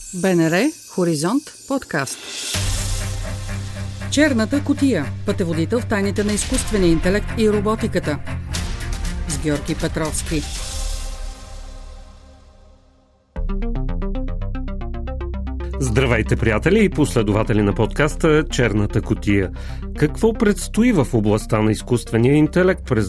БНР Хоризонт подкаст. Черната кутия. Пътеводител в тайните на изкуствения интелект и роботиката. С Георги Петровски. Здравейте, приятели и последователи на подкаста Черната кутия. Какво предстои в областта на изкуствения интелект през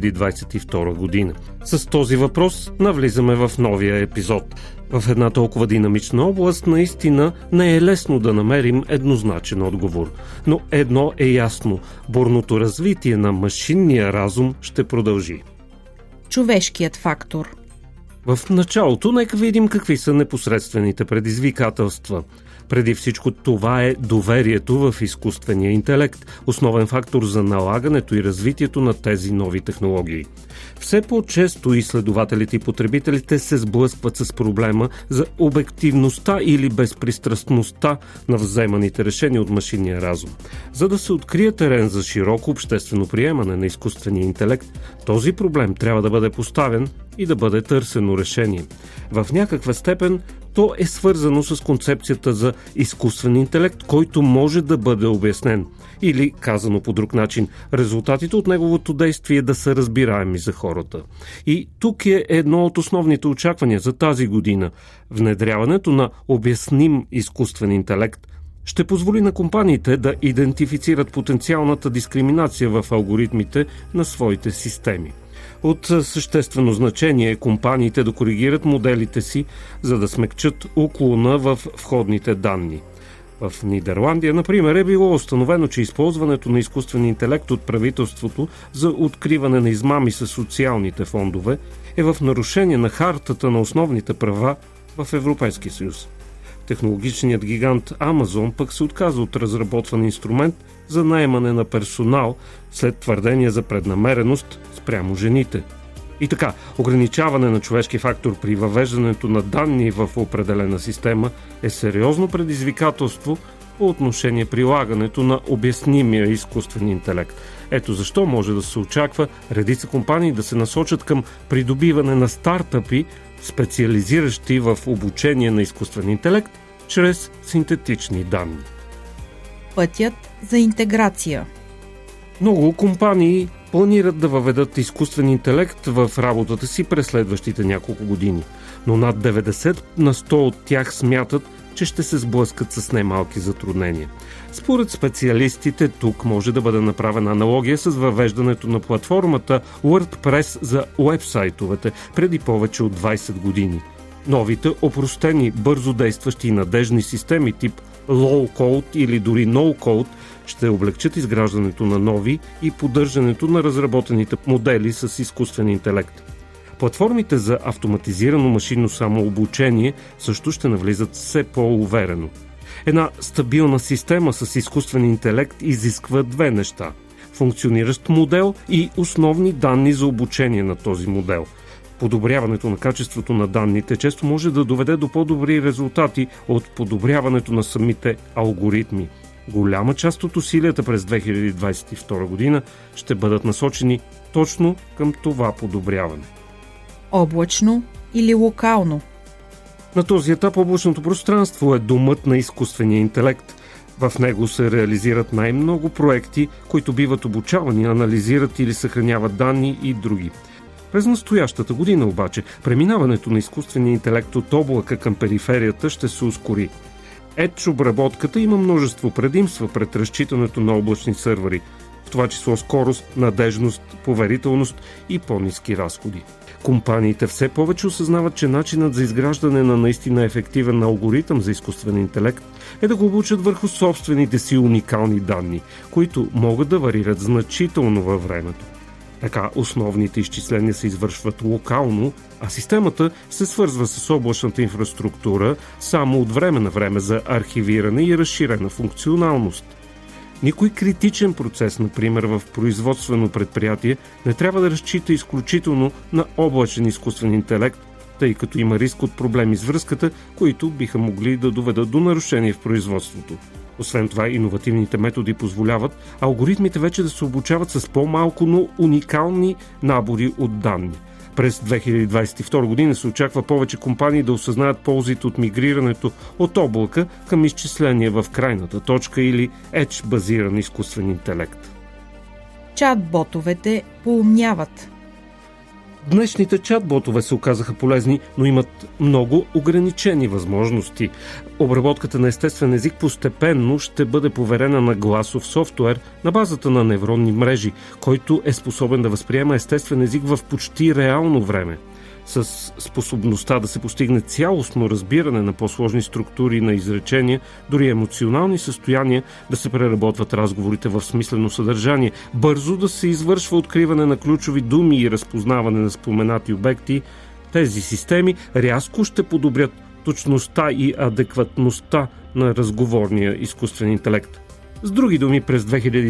2022 година? С този въпрос навлизаме в новия епизод. В една толкова динамична област наистина не е лесно да намерим еднозначен отговор. Но едно е ясно – бурното развитие на машинния разум ще продължи. Човешкият фактор. В началото нека видим какви са непосредствените предизвикателства. Преди всичко това е доверието в изкуствения интелект, основен фактор за налагането и развитието на тези нови технологии. Все по-често изследователите и потребителите се сблъскват с проблема за обективността или безпристрастността на вземаните решения от машинния разум. За да се открие терен за широко обществено приемане на изкуствения интелект, този проблем трябва да бъде поставен и да бъде търсено решение. В някаква степен то е свързано с концепцията за изкуствен интелект, който може да бъде обяснен. Или, казано по друг начин, резултатите от неговото действие да са разбираеми за хората. И тук е едно от основните очаквания за тази година. Внедряването на обясним изкуствен интелект ще позволи на компаниите да идентифицират потенциалната дискриминация в алгоритмите на своите системи. От съществено значение е компаниите да коригират моделите си, за да смекчат уклона в входните данни. В Нидерландия, например, е било установено, че използването на изкуствен интелект от правителството за откриване на измами с социалните фондове е в нарушение на хартата на основните права в Европейския съюз. Технологичният гигант Amazon пък се отказа от разработван инструмент за наемане на персонал след твърдения за преднамереност спрямо жените. И така, ограничаване на човешки фактор при въвеждането на данни в определена система е сериозно предизвикателство по отношение прилагането на обяснимия изкуствен интелект. Ето защо може да се очаква редица компании да се насочат към придобиване на стартъпи, специализиращи в обучение на изкуствен интелект чрез синтетични данни. Пътят за интеграция. Много компании планират да въведат изкуствен интелект в работата си през следващите няколко години, но над 90% от тях смятат, че ще се сблъскат с немалки затруднения. Според специалистите, тук може да бъде направена аналогия с въвеждането на платформата WordPress за уебсайтовете преди повече от 20 години. Новите, опростени, бързо действащи и надежни системи тип low-code или дори no-code ще облегчат изграждането на нови и поддържането на разработените модели с изкуствен интелект. Платформите за автоматизирано машинно самообучение също ще навлизат все по-уверено. Една стабилна система с изкуствен интелект изисква две неща – функциониращ модел и основни данни за обучение на този модел. Подобряването на качеството на данните често може да доведе до по-добри резултати от подобряването на самите алгоритми. Голяма част от усилията през 2022 година ще бъдат насочени точно към това подобряване. Облачно или локално. На този етап облачното пространство е домът на изкуствения интелект. В него се реализират най-много проекти, които биват обучавани, анализират или съхраняват данни и други. През настоящата година обаче преминаването на изкуствения интелект от облака към периферията ще се ускори. Edge обработката има множество предимства пред разчитането на облачни сървъри, в това число скорост, надежност, поверителност и по-ниски разходи. Компаниите все повече осъзнават, че начинът за изграждане на наистина ефективен алгоритъм за изкуствен интелект е да го обучат върху собствените си уникални данни, които могат да варират значително във времето. Така основните изчисления се извършват локално, а системата се свързва с облачната инфраструктура само от време на време за архивиране и разширена функционалност. Никой критичен процес, например в производствено предприятие, не трябва да разчита изключително на облачен изкуствен интелект, тъй като има риск от проблеми с връзката, които биха могли да доведат до нарушение в производството. Освен това, иновативните методи позволяват алгоритмите вече да се обучават с по-малко, но уникални набори от данни. През 2022 година се очаква повече компании да осъзнаят ползите от мигрирането от облака към изчисления в крайната точка или Edge-базиран изкуствен интелект. Чат-ботовете поумняват. Днешните чат-ботове се оказаха полезни, но имат много ограничени възможности. Обработката на естествен език постепенно ще бъде поверена на гласов софтуер на базата на невронни мрежи, който е способен да възприема естествен език в почти реално време. С способността да се постигне цялостно разбиране на по-сложни структури на изречения, дори емоционални състояния, да се преработват разговорите в смислено съдържание, бързо да се извършва откриване на ключови думи и разпознаване на споменати обекти, тези системи рязко ще подобрят точността и адекватността на разговорния изкуствен интелект. С други думи, през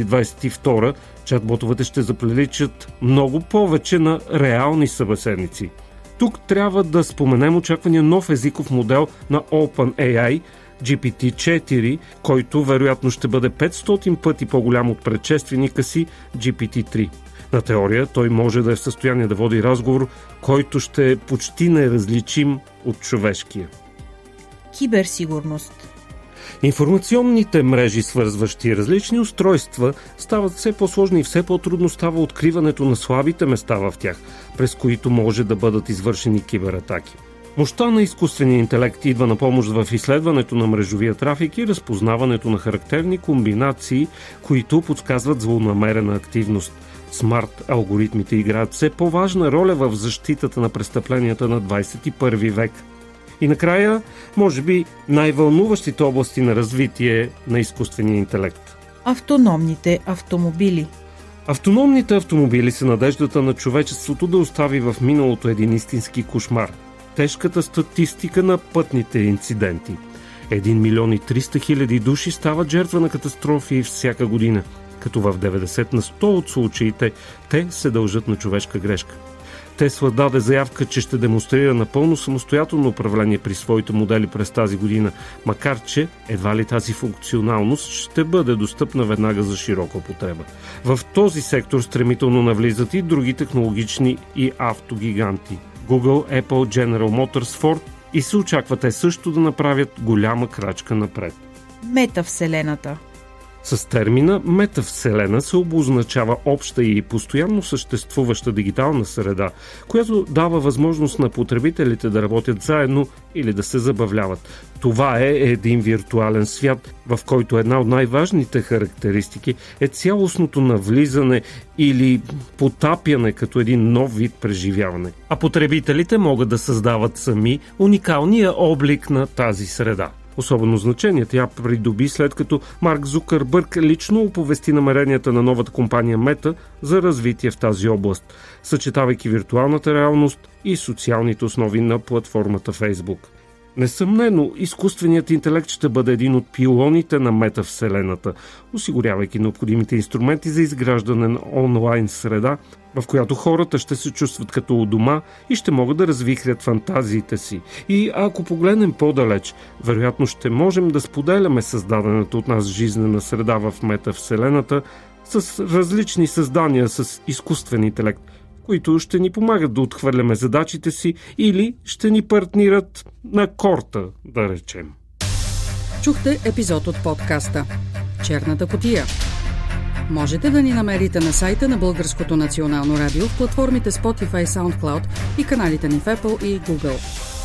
2022 чат-ботовете ще заприличат много повече на реални събеседници. Тук трябва да споменем очаквания нов езиков модел на OpenAI, GPT-4, който вероятно ще бъде 500 пъти по-голям от предшественика си GPT-3. На теория той може да е в състояние да води разговор, който ще е почти неразличим от човешкия. Киберсигурност. Информационните мрежи, свързващи различни устройства, стават все по-сложни и все по-трудно става откриването на слабите места в тях, през които може да бъдат извършени кибератаки. Мощта на изкуствения интелект идва на помощ в изследването на мрежовия трафик и разпознаването на характерни комбинации, които подсказват злонамерена активност. Смарт алгоритмите играят все по-важна роля в защитата на престъпленията на 21 век. И накрая, може би, най-вълнуващите области на развитие на изкуствения интелект. Автономните автомобили. Автономните автомобили са надеждата на човечеството да остави в миналото един истински кошмар. Тежката статистика на пътните инциденти. 1 милион и 300 хиляди души стават жертва на катастрофи всяка година, като в 90 на 100 от случаите те се дължат на човешка грешка. Тесла даде заявка, че ще демонстрира напълно самостоятелно управление при своите модели през тази година, макар че едва ли тази функционалност ще бъде достъпна веднага за широка употреба. В този сектор стремително навлизат и други технологични и автогиганти – Google, Apple, General Motors, Ford, и се очаква те също да направят голяма крачка напред. Метавселената. С термина метавселена се обозначава обща и постоянно съществуваща дигитална среда, която дава възможност на потребителите да работят заедно или да се забавляват. Това е един виртуален свят, в който една от най-важните характеристики е цялостното навлизане или потапяне като един нов вид преживяване. А потребителите могат да създават сами уникалния облик на тази среда. Особено значение тя придоби след като Марк Зукърбърг лично оповести намеренията на новата компания Мета за развитие в тази област, съчетавайки виртуалната реалност и социалните основи на платформата Facebook. Несъмнено, изкуственият интелект ще бъде един от пилоните на метавселената, осигурявайки необходимите инструменти за изграждане на онлайн среда, в която хората ще се чувстват като у дома и ще могат да развихрят фантазиите си. И ако погледнем по-далеч, вероятно ще можем да споделяме създадената от нас жизнена среда в метавселената с различни създания с изкуствен интелект, които ще ни помагат да отхвърляме задачите си или ще ни партнират на корта, да речем. Чухте епизод от подкаста Черната кутия. Можете да ни намерите на сайта на Българското национално радио, в платформите Spotify, SoundCloud и каналите ни в Apple и Google.